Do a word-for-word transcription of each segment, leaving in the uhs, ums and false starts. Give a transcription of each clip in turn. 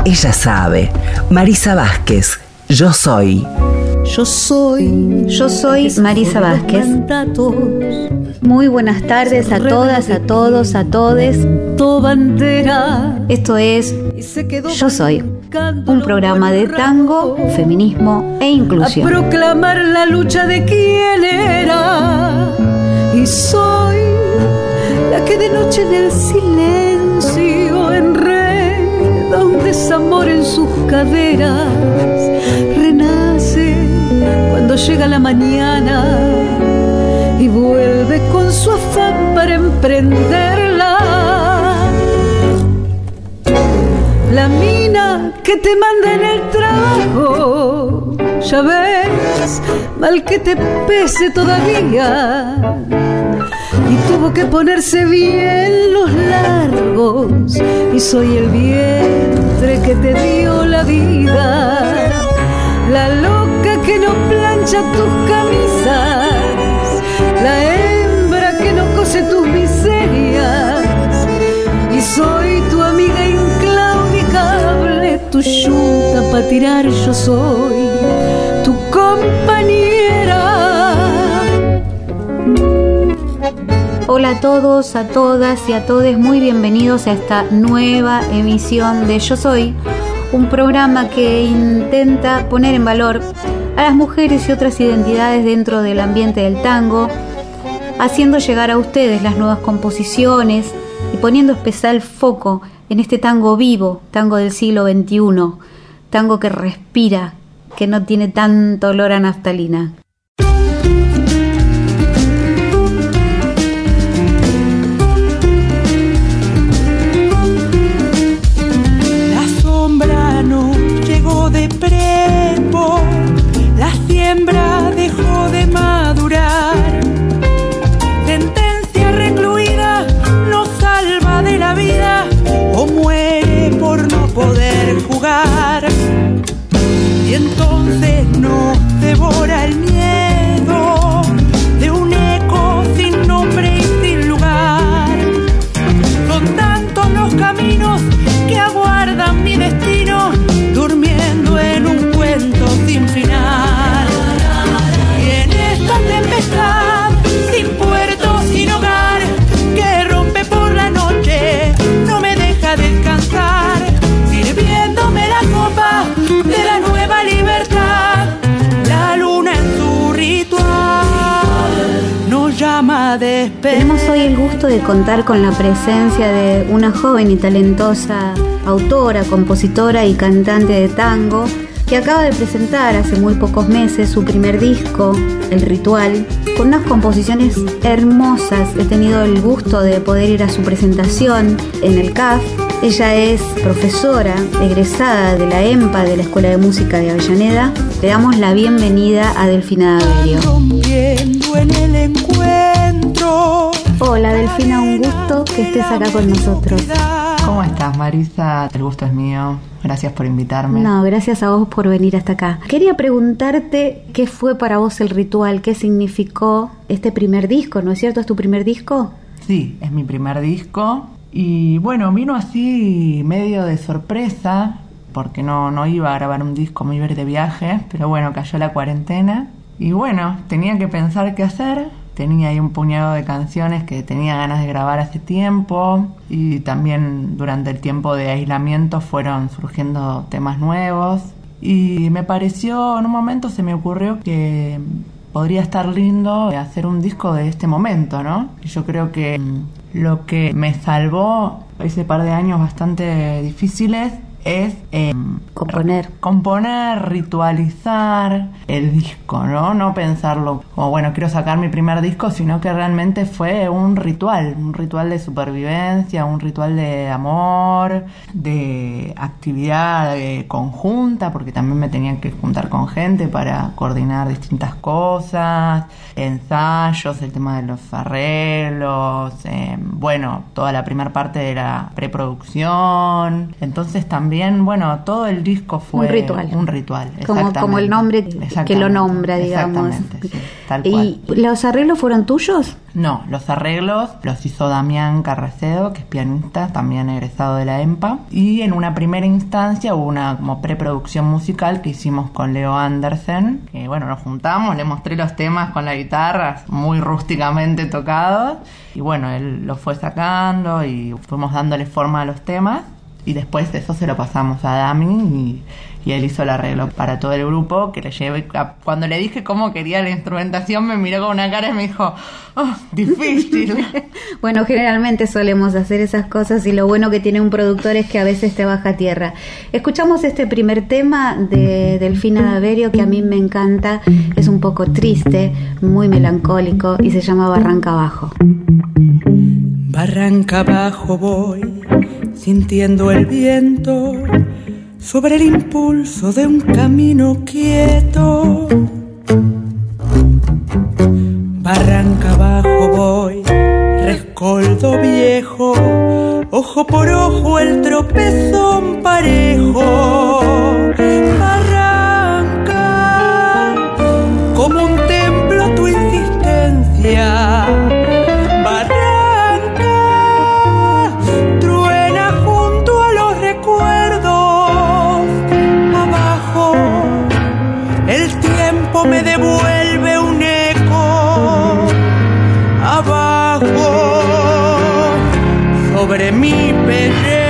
ella sabe. Marisa Vázquez, Yo Soy. Yo soy, yo soy Marisa Vázquez. Muy buenas tardes a todas, a todos, a todes. Esto es Yo Soy, un programa de tango, feminismo e inclusión. A proclamar la lucha de quien era. Y soy la que de noche en el silencio enreda un desamor en sus caderas. Renace cuando llega la mañana y vuelve con su afán para emprenderla. La mina que te manda en el trabajo, ya ves, mal que te pese todavía. Y tuvo que ponerse bien los largos, y soy el vientre que te dio la vida. La loca que no plancha tus camisas, la hembra que no cose tus miserias. Y soy tu amiga inclaudicable, tu yuta pa' tirar. Yo soy tu compañera. Hola a todos, a todas y a todes, muy bienvenidos a esta nueva emisión de Yo Soy, un programa que intenta poner en valor a las mujeres y otras identidades dentro del ambiente del tango, haciendo llegar a ustedes las nuevas composiciones y poniendo especial foco en este tango vivo, tango del siglo veintiuno, tango que respira, que no tiene tanto olor a naftalina. De prepo, la siembra dejó de madurar. Sentencia recluida no salva de la vida, o muere por no poder jugar. Y entonces nos devora el miedo de un eco sin nombre y sin lugar. Son tantos los caminos que aguardan mi destino, durmiendo en un cuento sin final. Y en esta tempestad, sin puerto, sin hogar, que rompe por la noche, no me deja descansar, sirviéndome la copa de la nueva libertad. La luna en su ritual nos llama a despertar. Tenemos hoy el gusto de contar con la presencia de una joven y talentosa autora, compositora y cantante de tango, que acaba de presentar hace muy pocos meses su primer disco, El Ritual, con unas composiciones hermosas. He tenido el gusto de poder ir a su presentación en el C A F. Ella es profesora egresada de la EMPA, de la Escuela de Música de Avellaneda. Le damos la bienvenida a Delfina Daverio. Hola Delfina, un gusto que estés acá con nosotros. ¿Cómo estás, Marisa? El gusto es mío. Gracias por invitarme. No, gracias a vos por venir hasta acá. Quería preguntarte qué fue para vos El Ritual, qué significó este primer disco, ¿no es cierto? ¿Es tu primer disco? Sí, es mi primer disco. Y bueno, vino así medio de sorpresa, porque no, no iba a grabar un disco, me iba a ir de viaje, pero bueno, cayó la cuarentena. Y bueno, tenía que pensar qué hacer. Tenía ahí un puñado de canciones que tenía ganas de grabar hace tiempo, y también durante el tiempo de aislamiento fueron surgiendo temas nuevos, y me pareció, en un momento se me ocurrió que podría estar lindo hacer un disco de este momento, ¿no? Yo creo que lo que me salvó ese par de años bastante difíciles es eh, componer. componer, ritualizar el disco, ¿no? No pensarlo como, bueno, quiero sacar mi primer disco, sino que realmente fue un ritual, un ritual de supervivencia, un ritual de amor, de actividad de conjunta, porque también me tenía que juntar con gente para coordinar distintas cosas, ensayos, el tema de los arreglos, eh, bueno, toda la primera parte de la preproducción. Entonces también también, bueno, todo el disco fue un ritual. Un ritual, como, como el nombre que lo nombra, digamos. Exactamente, sí, tal cual. ¿Y los arreglos fueron tuyos? No, los arreglos los hizo Damián Carracedo, que es pianista, también egresado de la EMPA. Y en una primera instancia hubo una como preproducción musical que hicimos con Leo Andersen, que bueno, nos juntamos, le mostré los temas con la guitarra, muy rústicamente tocados, y bueno, él los fue sacando y fuimos dándole forma a los temas, y después eso se lo pasamos a Dami y, y él hizo el arreglo para todo el grupo, que le llevé, a, cuando le dije cómo quería la instrumentación me miró con una cara y me dijo, oh, difícil. Bueno, generalmente solemos hacer esas cosas y lo bueno que tiene un productor es que a veces te baja a tierra. Escuchamos este primer tema de Delfina D'Averio que a mí me encanta, es un poco triste, muy melancólico y se llama Barranca Abajo. Barranca abajo voy, sintiendo el viento sobre el impulso de un camino quieto. Barranca abajo voy, rescoldo viejo, ojo por ojo el tropezón parejo. Barranca, como un templo tu insistencia. Me devuelve un eco abajo sobre mi pellejo.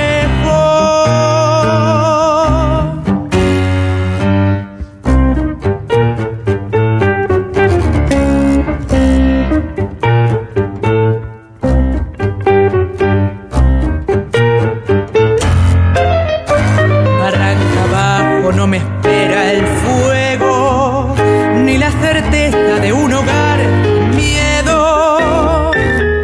Barranca abajo no me espera el fuego, ni la certeza de un hogar, miedo.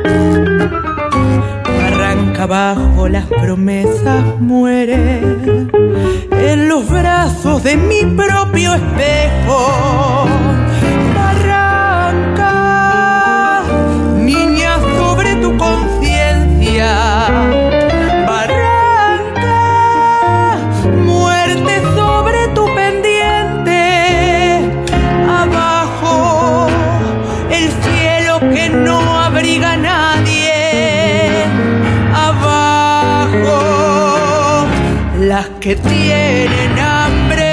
Barranca abajo las promesas mueren en los brazos de mi propio espejo. Barranca, niña sobre tu conciencia. Barranca, muerte sobre tu pendiente. Abajo, el cielo que no abriga a nadie. Abajo, las que tienen hambre.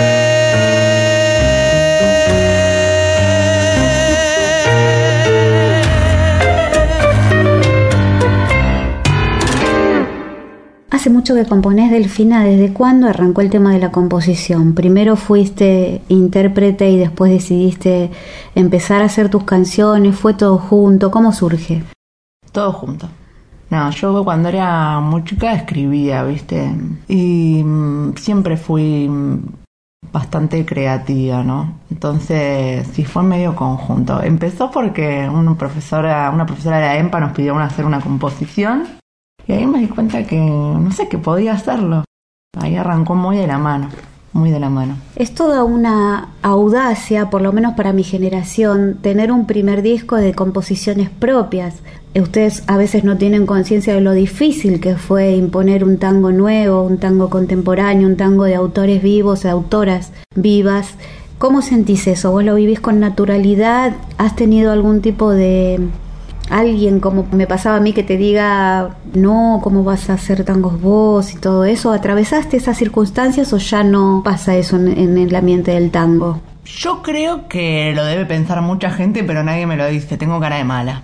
Hace mucho que componés, Delfina. ¿Desde cuándo arrancó el tema de la composición? Primero fuiste intérprete y después decidiste empezar a hacer tus canciones. ¿Fue todo junto? ¿Cómo surge? Todo junto. No, yo cuando era muy chica escribía, ¿viste? Y mm, siempre fui bastante creativa, ¿no? Entonces, sí, fue medio conjunto. Empezó porque una profesora, una profesora de la EMPA nos pidió hacer una composición. Y ahí me di cuenta que, no sé, que podía hacerlo. Ahí arrancó muy de la mano, muy de la mano. Es toda una audacia, por lo menos para mi generación, tener un primer disco de composiciones propias. Ustedes a veces no tienen conciencia de lo difícil que fue imponer un tango nuevo, un tango contemporáneo, un tango de autores vivos, de autoras vivas. ¿Cómo sentís eso? ¿Vos lo vivís con naturalidad? ¿Has tenido algún tipo de... alguien, como me pasaba a mí, que te diga, no, ¿cómo vas a hacer tangos vos y todo eso? ¿Atravesaste esas circunstancias o ya no pasa eso en, en el ambiente del tango? Yo creo que lo debe pensar mucha gente, pero nadie me lo dice. Tengo cara de mala.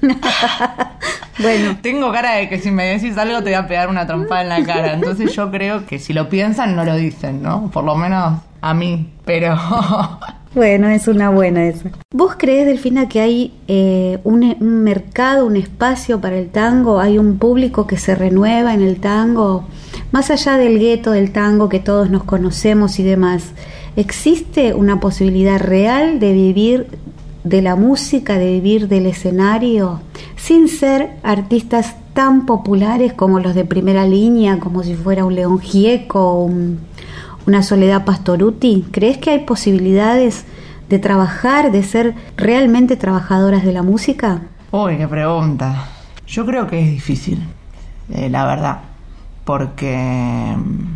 Bueno, tengo cara de que si me decís algo te voy a pegar una trompada en la cara. Entonces yo creo que si lo piensan no lo dicen, ¿no? Por lo menos a mí, pero... Bueno, es una buena esa. ¿Vos creés, Delfina, que hay eh, un, un mercado, un espacio para el tango? ¿Hay un público que se renueva en el tango? Más allá del gueto del tango que todos nos conocemos y demás, ¿existe una posibilidad real de vivir de la música, de vivir del escenario, sin ser artistas tan populares como los de primera línea, como si fuera un León Gieco o un... una Soledad Pastorutti? ¿Crees que hay posibilidades de trabajar, de ser realmente trabajadoras de la música? Uy, qué pregunta. Yo creo que es difícil, eh, la verdad, porque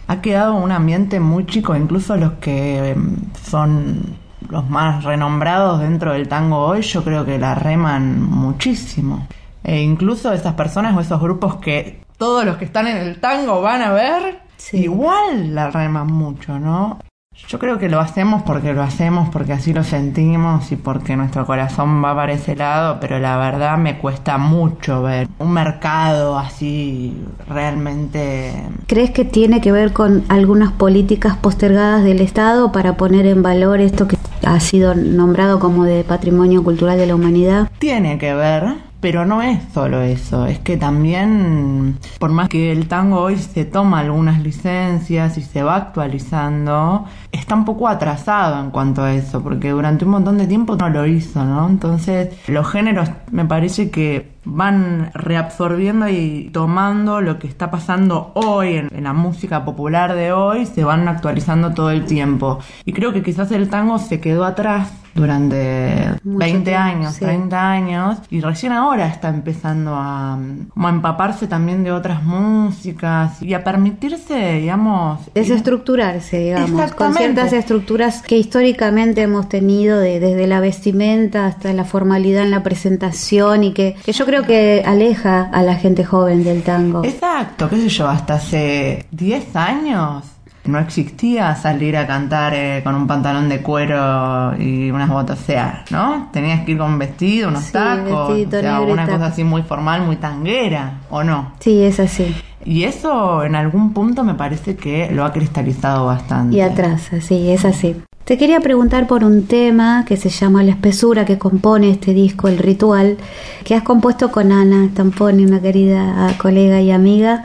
ha quedado un ambiente muy chico, incluso los que son los más renombrados dentro del tango hoy, yo creo que la reman muchísimo. E incluso esas personas o esos grupos que todos los que están en el tango van a ver, sí, igual la reman mucho, ¿no? Yo creo que lo hacemos porque lo hacemos, porque así lo sentimos y porque nuestro corazón va para ese lado, pero la verdad me cuesta mucho ver un mercado así realmente... ¿Crees que tiene que ver con algunas políticas postergadas del Estado para poner en valor esto que ha sido nombrado como de Patrimonio Cultural de la Humanidad? Tiene que ver... Pero no es solo eso, es que también, por más que el tango hoy se toma algunas licencias y se va actualizando, está un poco atrasado en cuanto a eso, porque durante un montón de tiempo no lo hizo, ¿no? Entonces, los géneros me parece que van reabsorbiendo y tomando lo que está pasando hoy en, en la música popular de hoy, se van actualizando todo el tiempo. Y creo que quizás el tango se quedó atrás durante Mucho veinte tiempo, años, sí. treinta años, y recién ahora está empezando a, a empaparse también de otras músicas y a permitirse, digamos... Desestructurarse, digamos, con ciertas estructuras que históricamente hemos tenido, de, desde la vestimenta hasta la formalidad en la presentación, y que, que yo creo que aleja a la gente joven del tango. Exacto, qué sé yo, hasta hace diez años... no existía salir a cantar eh, con un pantalón de cuero y unas botas, o sea, ¿no? Tenías que ir con un vestido, unos sí, tacos, o sea, una cosa así muy formal, muy tanguera, ¿o no? Sí, es así. Y eso en algún punto me parece que lo ha cristalizado bastante. Y atrás, sí, es así. Te quería preguntar por un tema que se llama La Espesura, que compone este disco, El Ritual, que has compuesto con Ana Stamponi, una querida colega y amiga,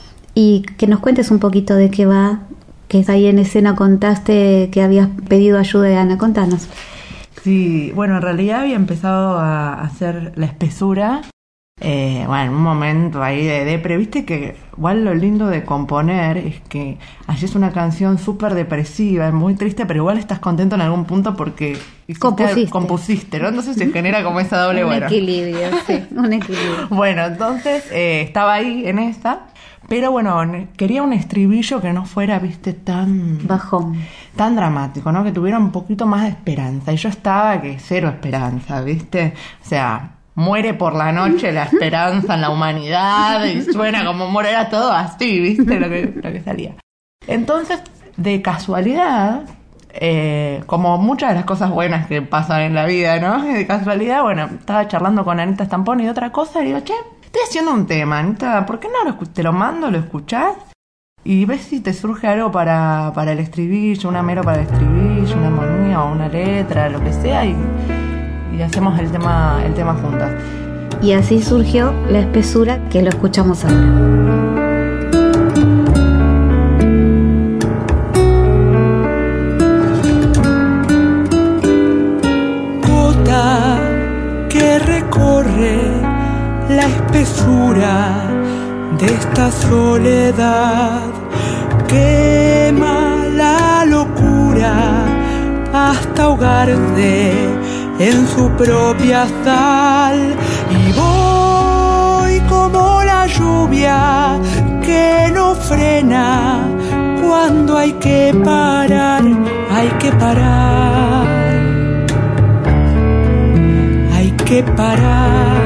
y que nos cuentes un poquito de qué va. Que ahí en escena contaste que habías pedido ayuda de Ana. Contanos. Sí, bueno, en realidad había empezado a hacer La Espesura, eh, bueno, en un momento ahí de depre. Viste que igual lo lindo de componer es que allí es una canción súper depresiva, es muy triste, pero igual estás contento en algún punto porque compusiste, compusiste, ¿no? Entonces se genera como esa doble un bueno. equilibrio, sí, un equilibrio. Bueno, entonces eh, estaba ahí en esta. Pero bueno, quería un estribillo que no fuera, viste, tan... bajón. Tan dramático, ¿no? Que tuviera un poquito más de esperanza. Y yo estaba que cero esperanza, viste. O sea, muere por la noche la esperanza en la humanidad. Y suena como muere, era todo así, viste, lo que, lo que salía. Entonces, de casualidad, eh, como muchas de las cosas buenas que pasan en la vida, ¿no? De casualidad, bueno, estaba charlando con Anita Stamponi y otra cosa, y digo, che... estoy haciendo un tema, Anita, ¿por qué no lo, te lo mando, lo escuchás? Y ves si te surge algo para, para el estribillo, una mero para el estribillo, una armonía o una letra, lo que sea, y, y hacemos el tema, el tema juntas. Y así surgió La Espesura, que lo escuchamos ahora. Gota que recorre la espesura de esta soledad, quema la locura hasta ahogarse en su propia sal. Y voy como la lluvia que no frena cuando hay que parar, hay que parar, hay que parar.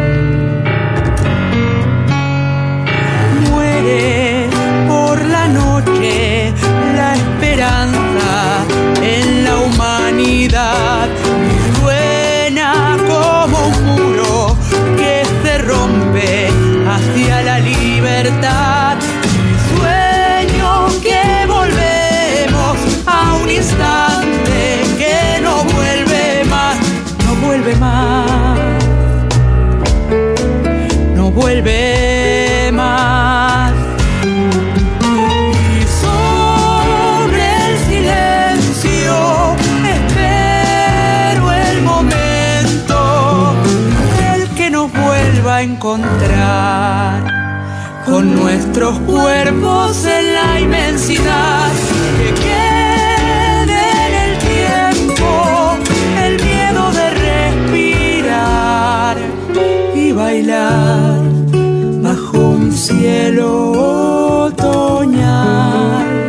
Por la noche la esperanza en la humanidad y suena como un muro que se rompe hacia la libertad. Y sueño que volvemos a un instante que no vuelve más, no vuelve más, no vuelve más. A encontrar con nuestros cuerpos en la inmensidad, que quede en el tiempo el miedo de respirar y bailar bajo un cielo otoñal.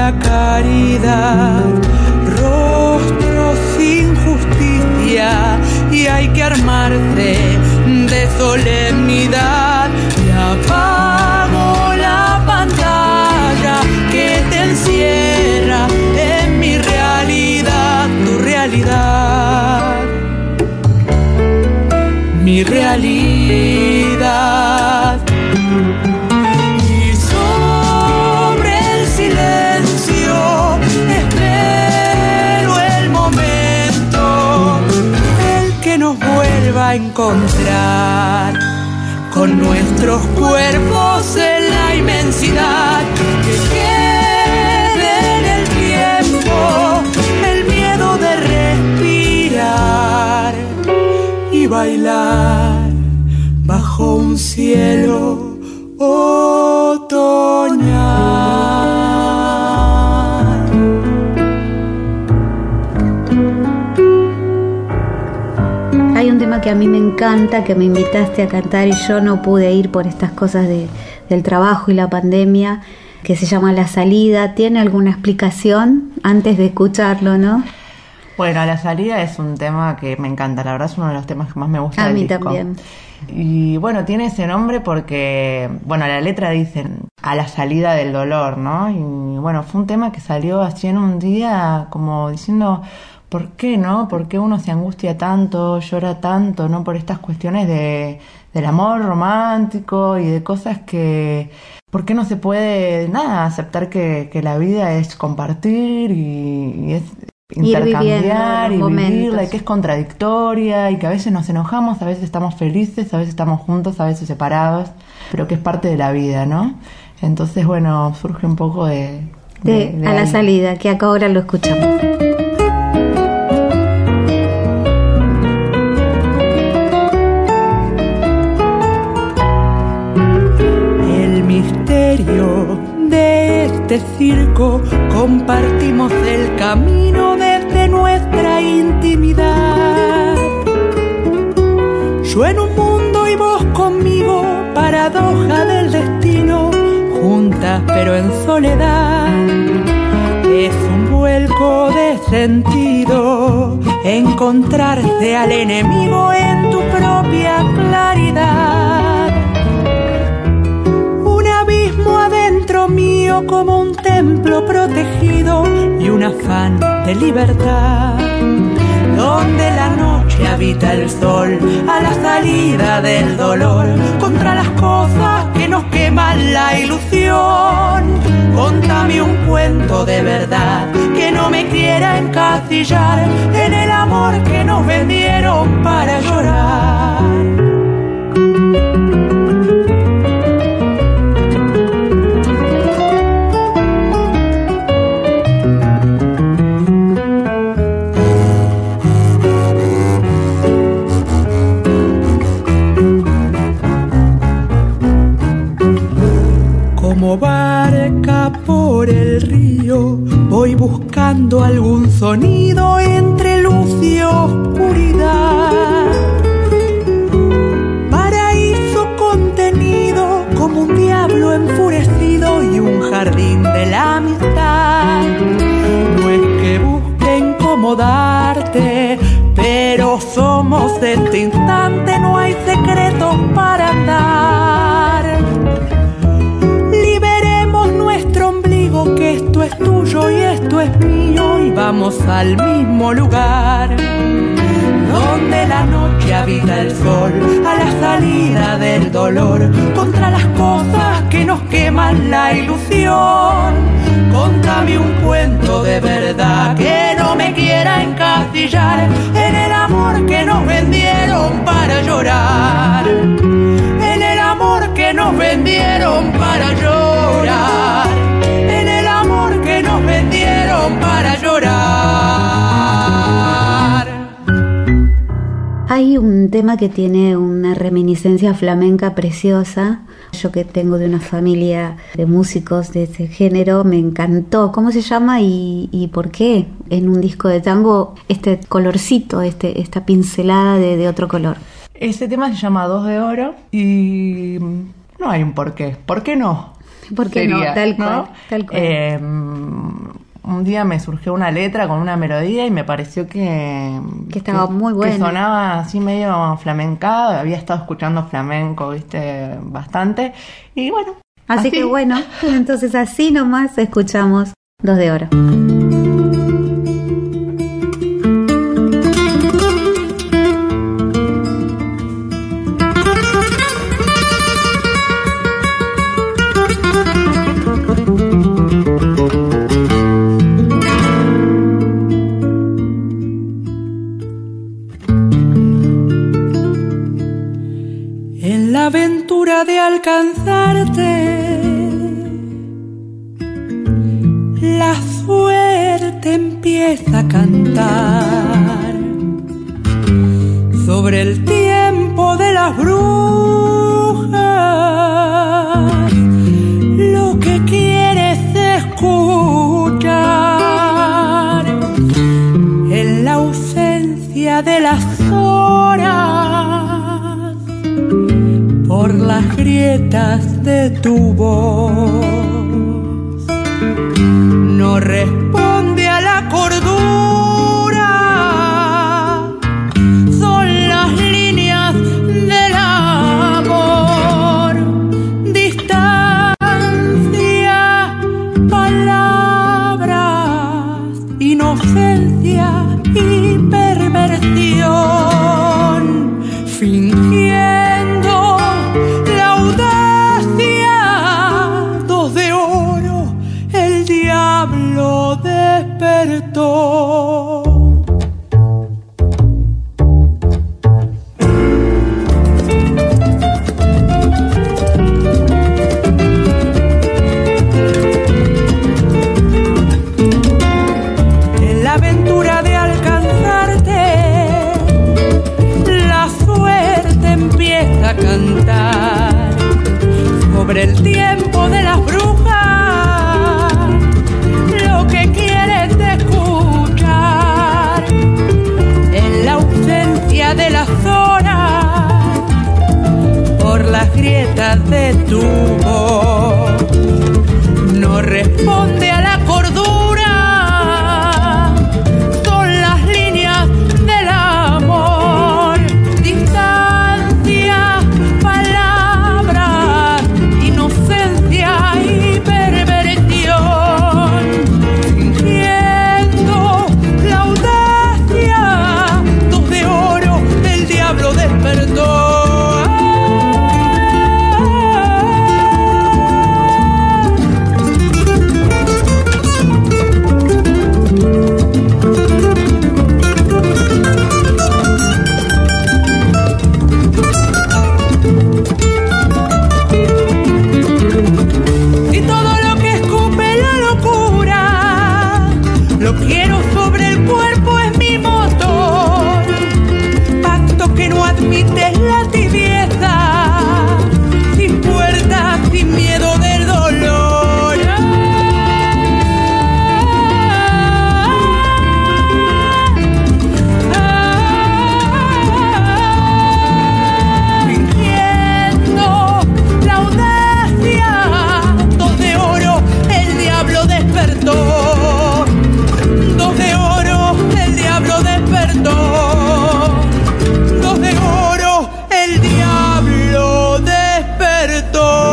la caridad, rostros sin justicia, y hay que armarse de solemnidad. Y apago la pantalla que te encierra en mi realidad, tu realidad, mi realidad. Y sobre el silencio espero el momento, el que nos vuelva a encontrar con nuestros cuerpos en la inmensidad, que quede en el tiempo el miedo de respirar y bailar bajo un cielo otoñal. Hay un tema que a mí me encanta, que me invitaste a cantar y yo no pude ir por estas cosas de, del trabajo y la pandemia, que se llama La Salida. ¿Tiene alguna explicación antes de escucharlo, no? Bueno, La Salida es un tema que me encanta, la verdad es uno de los temas que más me gusta A del mí disco. también. Y bueno, tiene ese nombre porque, bueno, la letra dice a la salida del dolor, ¿no? Y bueno, fue un tema que salió así en un día como diciendo, ¿por qué, no? ¿Por qué uno se angustia tanto, llora tanto, no? Por estas cuestiones de, del amor romántico y de cosas que... ¿Por qué no se puede, nada, aceptar que, que la vida es compartir y, y es... intercambiar y vivirla, y que es contradictoria y que a veces nos enojamos, a veces estamos felices, a veces estamos juntos, a veces separados, pero que es parte de la vida, ¿no? Entonces, bueno, surge un poco de... de, de, de A la Salida, que acá ahora lo escuchamos. El misterio de este circo, compartimos el camino desde nuestra intimidad. Yo en un mundo y vos conmigo, paradoja del destino, juntas pero en soledad. Es un vuelco de sentido, encontrarse al enemigo en tu propia claridad. Un abismo adentro mío como un templo protegido y un afán de libertad, donde la noche habita el sol a la salida del dolor, contra las cosas que nos queman la ilusión. Contame un cuento de verdad que no me quiera encasillar en el amor que nos vendieron para llorar. Como barca por el río, voy buscando algún sonido entre luz y oscuridad. Paraíso contenido como un diablo enfurecido y un jardín de la amistad. No es que busque incomodarte, pero somos este instante, no hay secretos para andar. Nuestro ombligo, que esto es tuyo y esto es mío, y vamos al mismo lugar, donde la noche habita el sol a la salida del dolor, contra las cosas que nos queman la ilusión. Contame un cuento de verdad que no me quiera encasillar en el amor que nos vendieron para llorar, en el amor que nos vendieron para llorar, en el amor que nos vendieron para llorar. Hay un tema que tiene una reminiscencia flamenca preciosa. Yo, que tengo de una familia de músicos de ese género, me encantó. ¿Cómo se llama y, y por qué en un disco de tango este colorcito, este, esta pincelada de, de otro color? Este tema se llama Dos de Oro y no hay un por qué. ¿Por qué no? ¿Por qué Sería, no? Tal cual. ¿no? Tal cual. Eh, un día me surgió una letra con una melodía y me pareció que... Que estaba que, muy buena. Que sonaba así medio flamencado, había estado escuchando flamenco, viste, bastante, y bueno. Así, así que bueno, entonces así nomás escuchamos Dos de Oro. De alcanzarte, la suerte empieza a cantar sobre el tiempo de las brujas, lo que quieres escuchar en la ausencia de las horas. Por las grietas de tu voz no responde a la cordura, son las líneas del amor, distancia, palabras, inocencia y perversión, fingiendo despertó. En la aventura de alcanzarte, la suerte empieza a cantar sobre el tiempo de las brujas. De las horas, por las grietas de tu voz, no responde a la cordura, son las líneas del amor, distancia, palabras, inocencia y perversión, fingiendo la audacia, dos de oro. El diablo despertó. Y todo lo que escupe la locura, lo quiero sobre el cuerpo, es mi motor. Que no admite la tibieza, sin puertas, sin miedo del dolor. Fingiendo la audacia, dos de oro, el diablo despertó. Dos de oro, el diablo despertó. De oro, el diablo despertó.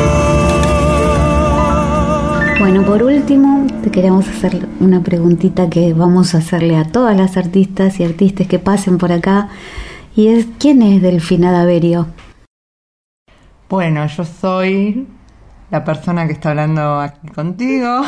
Bueno, por último, te queremos hacer una preguntita que vamos a hacerle a todas las artistas y artistas que pasen por acá, y es: ¿quién es Delfina Daverio? Bueno, yo soy la persona que está hablando aquí contigo.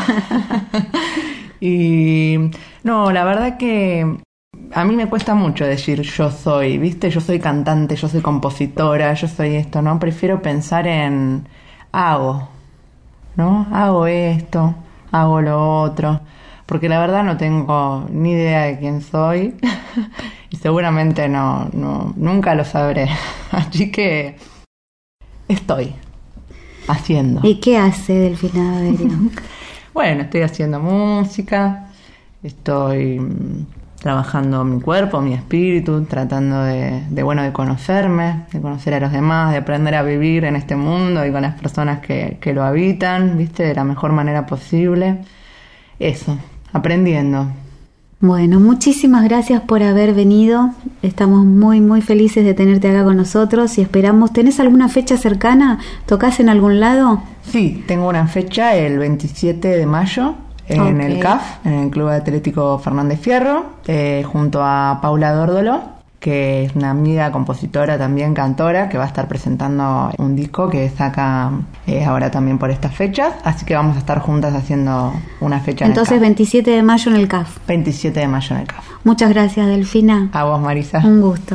Y no, la verdad que a mí me cuesta mucho decir yo soy, ¿viste? Yo soy cantante, yo soy compositora, yo soy esto, ¿no? Prefiero pensar en hago, ¿no? Hago esto, hago lo otro, porque la verdad no tengo ni idea de quién soy y seguramente no, no, nunca lo sabré. Así que estoy haciendo. ¿Y qué hace Delfina Daverio? Bueno, estoy haciendo música, estoy trabajando mi cuerpo, mi espíritu, tratando de, de, bueno, de conocerme, de conocer a los demás, de aprender a vivir en este mundo y con las personas que, que lo habitan, ¿viste? De la mejor manera posible. eso, aprendiendo. Bueno, muchísimas gracias por haber venido. Estamos muy, muy felices de tenerte acá con nosotros y esperamos. ¿Tenés alguna fecha cercana? ¿Tocás en algún lado? Sí, tengo una fecha el veintisiete de mayo en okay. el C A F, en el Club Atlético Fernández Fierro, eh, junto a Paula Dórdolo, que es una amiga compositora, también cantora, que va a estar presentando un disco que saca eh, ahora también por estas fechas, así que vamos a estar juntas haciendo una fecha. Entonces en el C A F. veintisiete de mayo en el C A F. veintisiete de mayo en el C A F. Muchas gracias, Delfina. A vos, Marisa. Un gusto.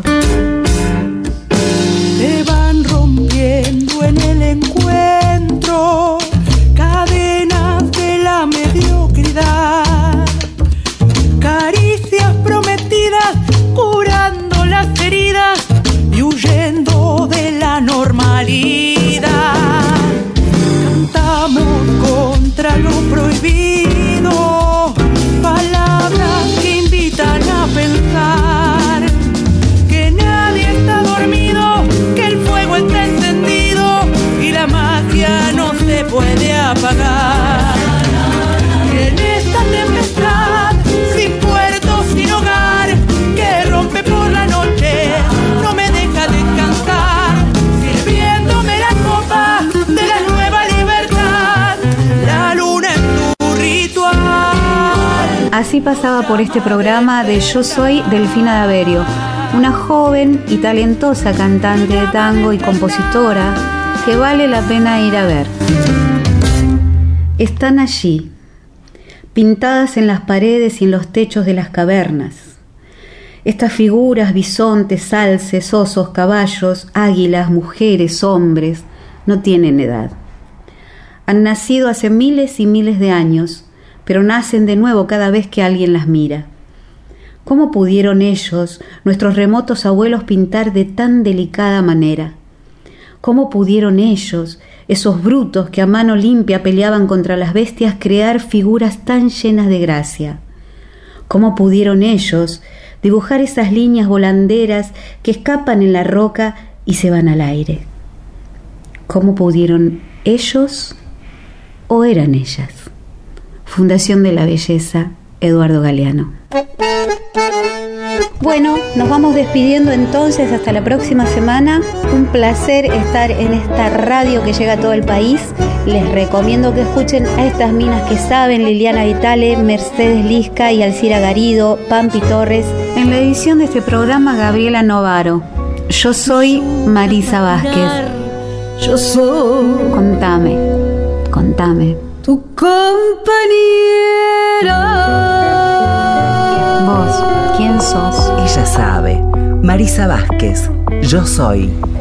Te van rompiendo en el encuentro cadenas de la mediocridad, caricias prometidas curando las heridas y huyendo de la normalidad. Cantamos contra lo prohibido, palabras que invitan a pensar que nadie está dormido, que el fuego está encendido y la magia no se puede apagar. Y en esta tempestad sin puerto, sin hogar, que rompe por la noche, no me deja descansar, sirviéndome la copa de la nueva libertad, la luna es tu ritual. Así pasaba por este programa de Yo Soy Delfina D'Averio, una joven y talentosa cantante de tango y compositora que vale la pena ir a ver. Están allí, pintadas en las paredes y en los techos de las cavernas. Estas figuras, bisontes, alces, osos, caballos, águilas, mujeres, hombres, no tienen edad. Han nacido hace miles y miles de años, pero nacen de nuevo cada vez que alguien las mira. ¿Cómo pudieron ellos, nuestros remotos abuelos, pintar de tan delicada manera? ¿Cómo pudieron ellos, esos brutos que a mano limpia peleaban contra las bestias, crear figuras tan llenas de gracia? ¿Cómo pudieron ellos dibujar esas líneas volanderas que escapan en la roca y se van al aire? ¿Cómo pudieron ellos o eran ellas? Fundación de la Belleza, Eduardo Galeano. Bueno, nos vamos despidiendo entonces hasta la próxima semana. Un placer estar en esta radio que llega a todo el país. Les recomiendo que escuchen a estas minas que saben: Liliana Vitale, Mercedes Lisca y Alcira Garido, Pampi Torres. En la edición de este programa, Gabriela Novaro. Yo soy Marisa Vázquez. Yo soy. Contame, contame. Tu compañera. Vos, ¿quién sos? Ella sabe. Marisa Vázquez. Yo soy.